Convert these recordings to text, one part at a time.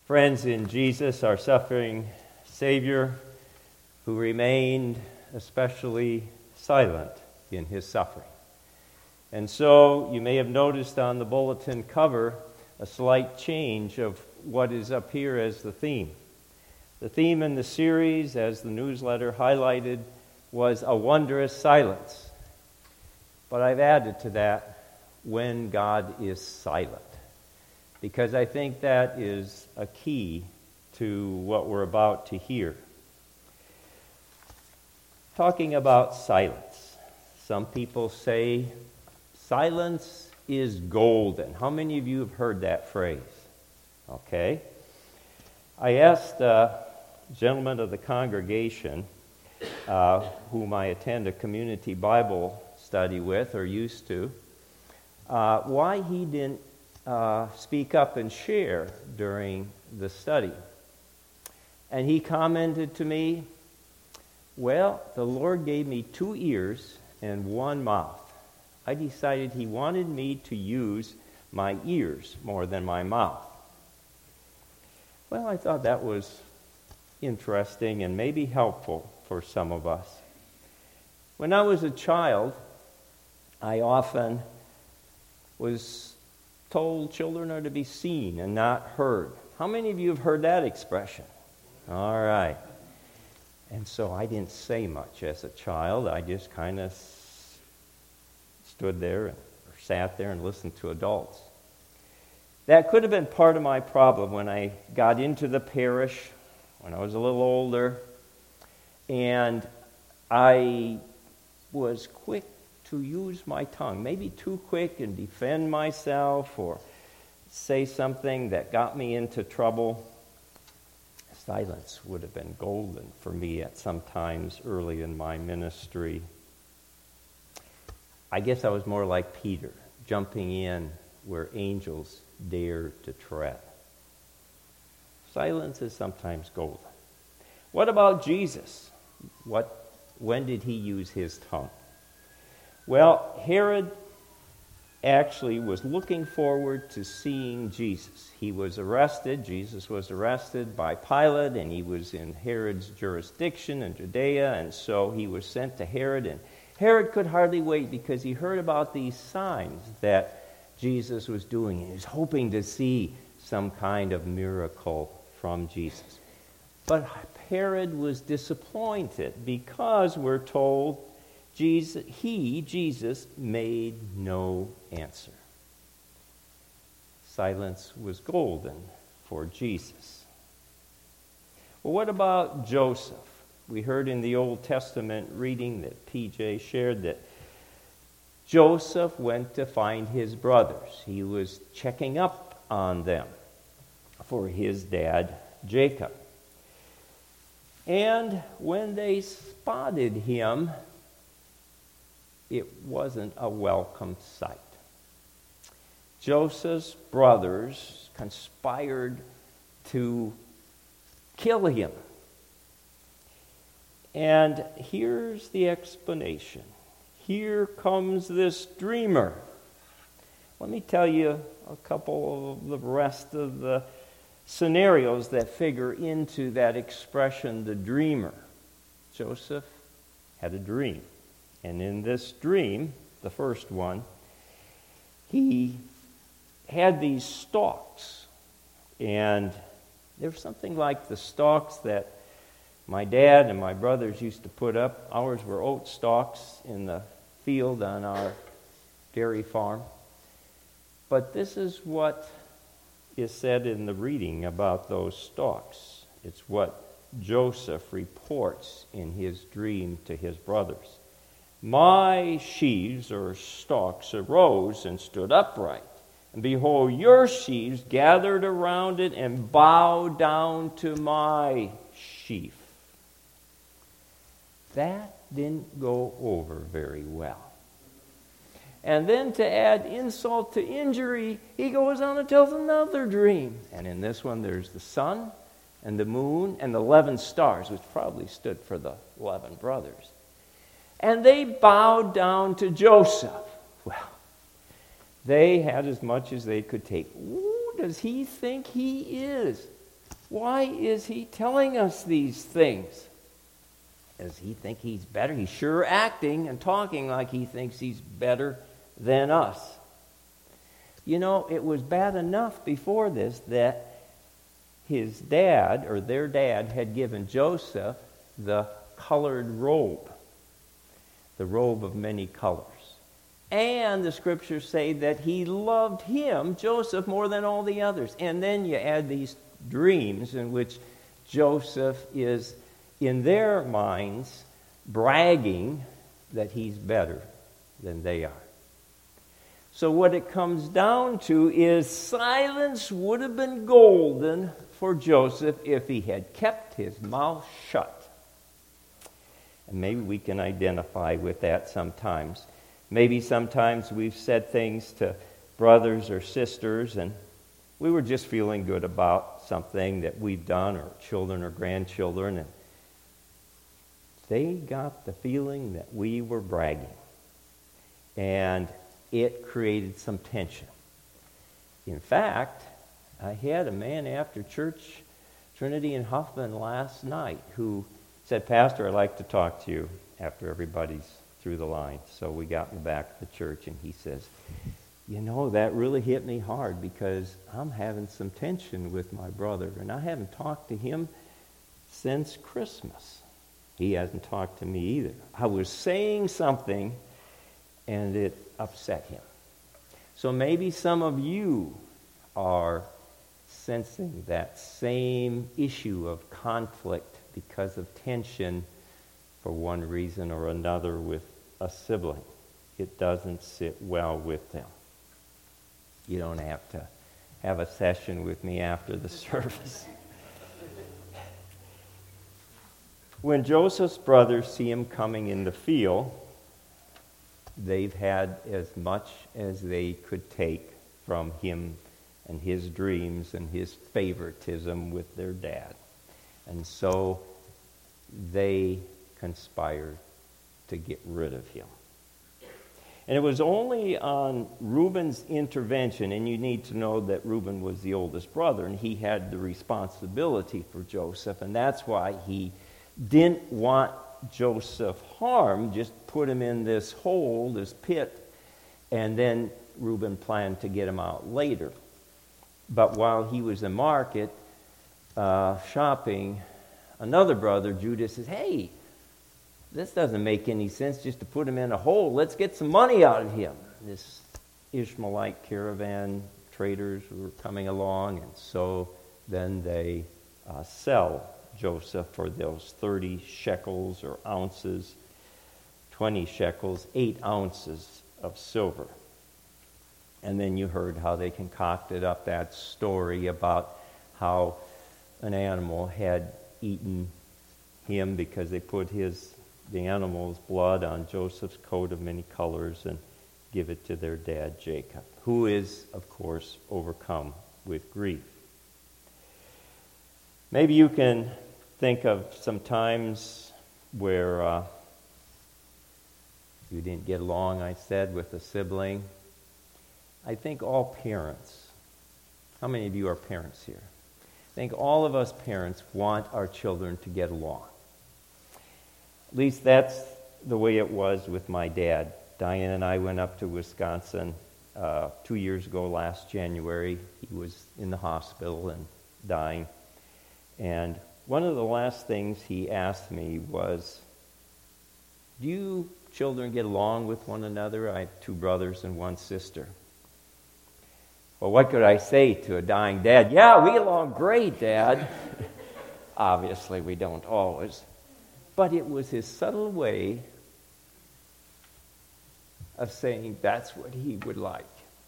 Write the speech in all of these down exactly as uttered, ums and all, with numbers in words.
friends in Jesus, our suffering Savior, who remained especially silent in his suffering. And so you may have noticed on the bulletin cover a slight change of what is up here as the theme. The theme in the series, as the newsletter highlighted, was a wondrous silence. But I've added to that, when God is silent, because I think that is a key to what we're about to hear. Talking about silence, some people say silence is golden. How many of you have heard that phrase? Okay. I asked a gentleman of the congregation, uh, whom I attend a community Bible study with, or used to, uh, why he didn't uh, speak up and share during the study. And he commented to me, well, the Lord gave me two ears and one mouth. I decided he wanted me to use my ears more than my mouth. Well, I thought that was interesting and maybe helpful for some of us. When I was a child, I often was told children are to be seen and not heard. How many of you have heard that expression? All right. And so I didn't say much as a child. I just kind of s- stood there and, or sat there and listened to adults. That could have been part of my problem when I got into the parish, when I was a little older, and I was quick to use my tongue, maybe too quick, and defend myself or say something that got me into trouble. Silence would have been golden for me at some times early in my ministry. I guess I was more like Peter, jumping in where angels dare to tread. Silence is sometimes golden. What about Jesus? What, when did he use his tongue? Well, Herod actually was looking forward to seeing Jesus. He was arrested, Jesus was arrested by Pilate, and he was in Herod's jurisdiction in Judea, and so he was sent to Herod, and Herod could hardly wait because he heard about these signs that Jesus was doing, and he was hoping to see some kind of miracle from Jesus. But Herod was disappointed because we're told Jesus, he, Jesus, made no answer. Silence was golden for Jesus. Well, what about Joseph? We heard in the Old Testament reading that P J shared that Joseph went to find his brothers. He was checking up on them for his dad, Jacob. And when they spotted him, it wasn't a welcome sight. Joseph's brothers conspired to kill him. And here's the explanation. Here comes this dreamer. Let me tell you a couple of the rest of the scenarios that figure into that expression, the dreamer. Joseph had a dream. And in this dream, the first one, he had these stalks. And they were something like the stalks that my dad and my brothers used to put up. Ours were oat stalks in the field on our dairy farm. But this is what is said in the reading about those stalks. It's what Joseph reports in his dream to his brothers. My sheaves or stalks arose and stood upright. And behold, your sheaves gathered around it and bowed down to my sheaf. That didn't go over very well. And then to add insult to injury, he goes on and tells another dream. And in this one, there's the sun and the moon and the eleven stars, which probably stood for the eleven brothers. And they bowed down to Joseph. Well, they had as much as they could take. Who does he think he is? Why is he telling us these things? Does he think he's better? He's sure acting and talking like he thinks he's better than us. You know, it was bad enough before this that his dad, or their dad, had given Joseph the colored robe, the robe of many colors. And the scriptures say that he loved him, Joseph, more than all the others. And then you add these dreams in which Joseph is, in their minds, bragging that he's better than they are. So what it comes down to is silence would have been golden for Joseph if he had kept his mouth shut. And maybe we can identify with that sometimes. Maybe sometimes we've said things to brothers or sisters and we were just feeling good about something that we've done, or children or grandchildren, and they got the feeling that we were bragging. And it created some tension. In fact, I had a man after church, Trinity and Huffman, last night who said, "Pastor, I'd like to talk to you after everybody's through the line." So we got in the back of the church, and he says, "You know, that really hit me hard because I'm having some tension with my brother, and I haven't talked to him since Christmas. He hasn't talked to me either. I was saying something, and it upset him." So maybe some of you are sensing that same issue of conflict because of tension for one reason or another with a sibling. It doesn't sit well with them. You don't have to have a session with me after the service. When Joseph's brothers see him coming in the field, they've had as much as they could take from him and his dreams and his favoritism with their dad. And so they conspired to get rid of him. And it was only on Reuben's intervention, and you need to know that Reuben was the oldest brother, and he had the responsibility for Joseph, and that's why he didn't want Joseph harmed, just put him in this hole, this pit, and then Reuben planned to get him out later. But while he was in market uh, shopping, another brother, Judah, says, "Hey, this doesn't make any sense just to put him in a hole. Let's get some money out of him." This Ishmaelite caravan traders were coming along, and so then they uh, sell Joseph for those thirty shekels or ounces, twenty shekels, eight ounces of silver. And then you heard how they concocted up that story about how an animal had eaten him because they put his the animal's blood on Joseph's coat of many colors and give it to their dad Jacob, who is, of course, overcome with grief. Maybe you can think of some times where uh, you didn't get along, I said, with a sibling. I think all parents, how many of you are parents here? I think all of us parents want our children to get along. At least that's the way it was with my dad. Diane and I went up to Wisconsin uh, two years ago last January. He was in the hospital and dying. And one of the last things he asked me was, "Do you children get along with one another?" I have two brothers and one sister. Well, what could I say to a dying dad? "Yeah, we get along great, Dad." Obviously, we don't always. But it was his subtle way of saying that's what he would like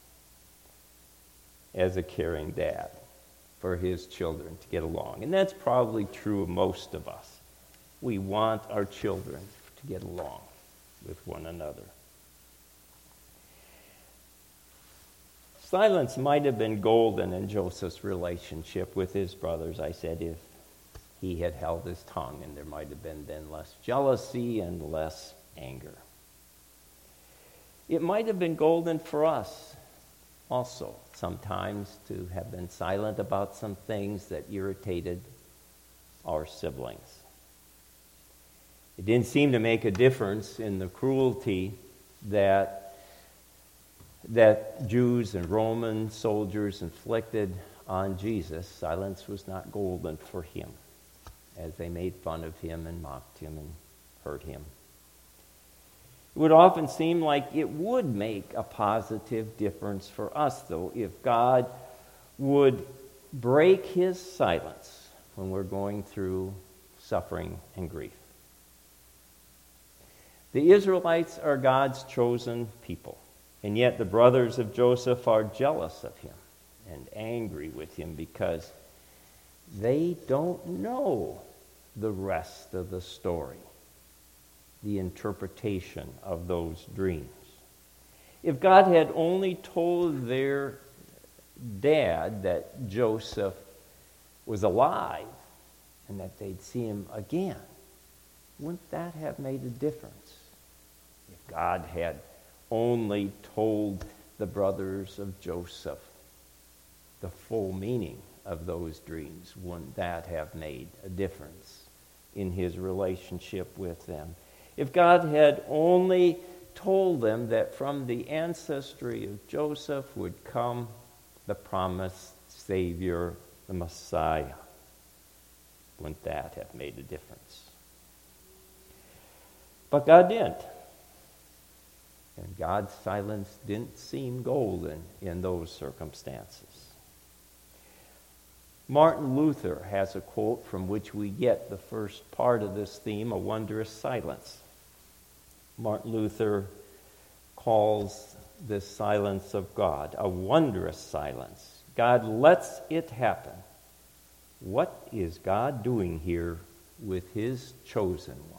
as a caring dad, for his children to get along. And that's probably true of most of us. We want our children to get along with one another. Silence might have been golden in Joseph's relationship with his brothers, I said, if he had held his tongue, and there might have been then less jealousy and less anger. It might have been golden for us also. sometimes to have been silent about some things that irritated our siblings. It didn't seem to make a difference in the cruelty that, that Jews and Roman soldiers inflicted on Jesus. Silence was not golden for him, as they made fun of him and mocked him and hurt him. It would often seem like it would make a positive difference for us, though, if God would break his silence when we're going through suffering and grief. The Israelites are God's chosen people, and yet the brothers of Joseph are jealous of him and angry with him because they don't know the rest of the story, the interpretation of those dreams. If God had only told their dad that Joseph was alive and that they'd see him again, wouldn't that have made a difference? If God had only told the brothers of Joseph the full meaning of those dreams, wouldn't that have made a difference in his relationship with them? If God had only told them that from the ancestry of Joseph would come the promised Savior, the Messiah, wouldn't that have made a difference? But God didn't. And God's silence didn't seem golden in those circumstances. Martin Luther has a quote from which we get the first part of this theme, a wondrous silence. Martin Luther calls this silence of God a wondrous silence. God lets it happen. What is God doing here with his chosen one?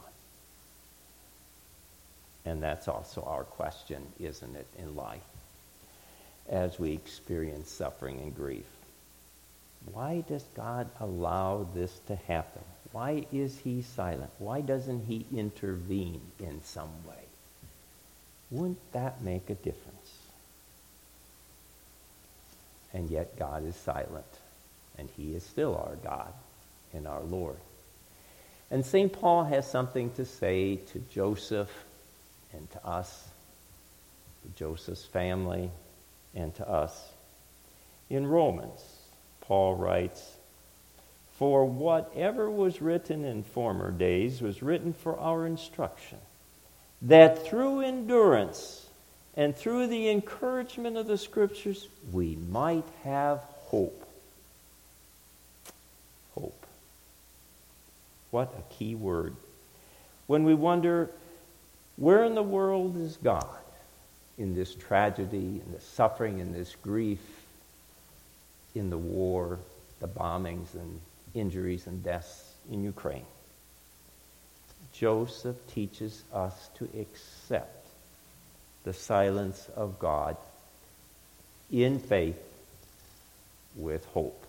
And that's also our question, isn't it, in life, as we experience suffering and grief. Why does God allow this to happen? Why is he silent? Why doesn't he intervene in some way? Wouldn't that make a difference? And yet God is silent, and he is still our God and our Lord. And Saint Paul has something to say to Joseph and to us, to Joseph's family, and to us. In Romans, Paul writes, "For whatever was written in former days was written for our instruction, that through endurance and through the encouragement of the Scriptures we might have hope." Hope. What a key word. When we wonder, where in the world is God in this tragedy, in this suffering, in this grief, in the war, the bombings and injuries and deaths in Ukraine? Joseph teaches us to accept the silence of God in faith with hope.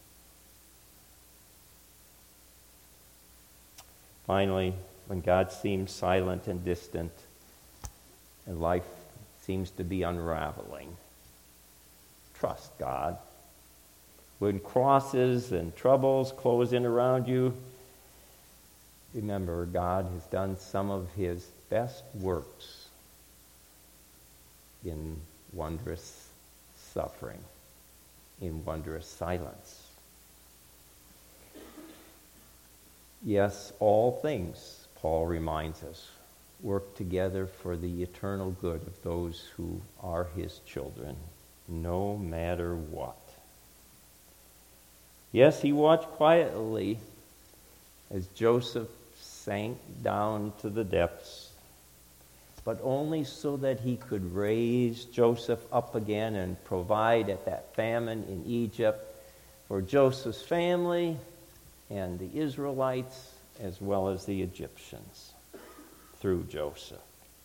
Finally, when God seems silent and distant and life seems to be unraveling, trust God. When crosses and troubles close in around you, remember God has done some of his best works in wondrous suffering, in wondrous silence. Yes, all things, Paul reminds us, work together for the eternal good of those who are his children, no matter what. Yes, he watched quietly as Joseph sank down to the depths, but only so that he could raise Joseph up again and provide at that famine in Egypt for Joseph's family and the Israelites as well as the Egyptians through Joseph.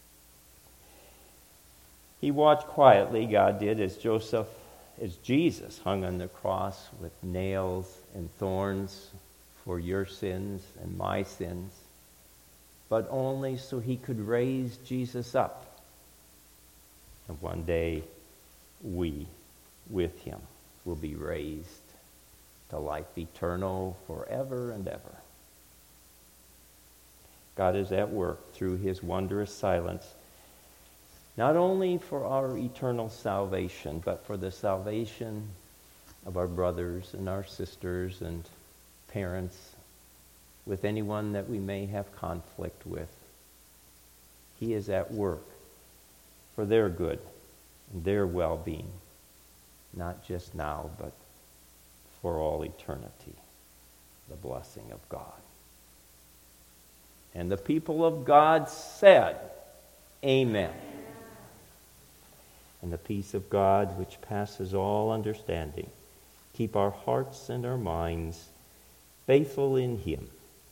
He watched quietly, God did, as Joseph, as Jesus hung on the cross with nails and thorns for your sins and my sins, but only so he could raise Jesus up. And one day we with him will be raised to life eternal forever and ever. God is at work through his wondrous silence, not only for our eternal salvation, but for the salvation of our brothers and our sisters and parents, with anyone that we may have conflict with. He is at work for their good and their well-being, not just now, but for all eternity. The blessing of God. And the people of God said, Amen. And the peace of God, which passes all understanding, keep our hearts and our minds faithful in him,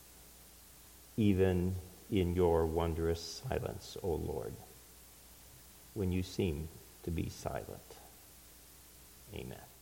even in your wondrous silence, O Lord, when you seem to be silent. Amen.